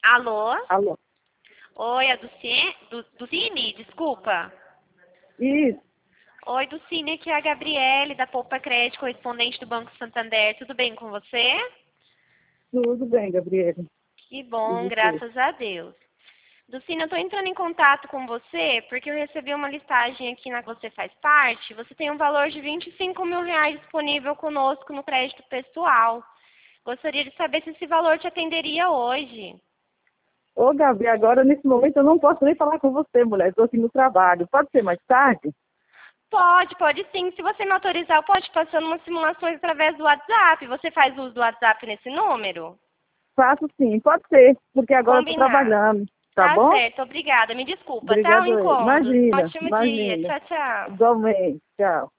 Alô? Alô? Oi, é Ducine? Desculpa. Isso, Oi, Ducine, aqui é a Gabriele, da Poupa Crédito, correspondente do Banco Santander. Tudo bem com você? tudo bem, Gabriela. Que E bom, você? graças a Deus. Ducine, eu estou entrando em contato com você porque eu recebi uma listagem aqui na que você faz parte. Você tem um valor de R$ 25.000 disponível conosco no crédito pessoal. Gostaria de saber se esse valor te atenderia hoje. Ô, Gabi, agora nesse momento eu não posso nem falar com você, mulher. Estou aqui no trabalho. Pode ser mais tarde? Pode sim. Se você me autorizar, eu posso te passando umas simulações através do WhatsApp. Você faz uso do WhatsApp nesse número? Faço sim, pode ser, porque agora eu estou Combinado. trabalhando, tá Tá bom? certo, obrigada. Me desculpa, tá? O Obrigado. incômodo. Imagina, Ótimo dia. imagina. Tchau, tchau. Igualmente. Tchau.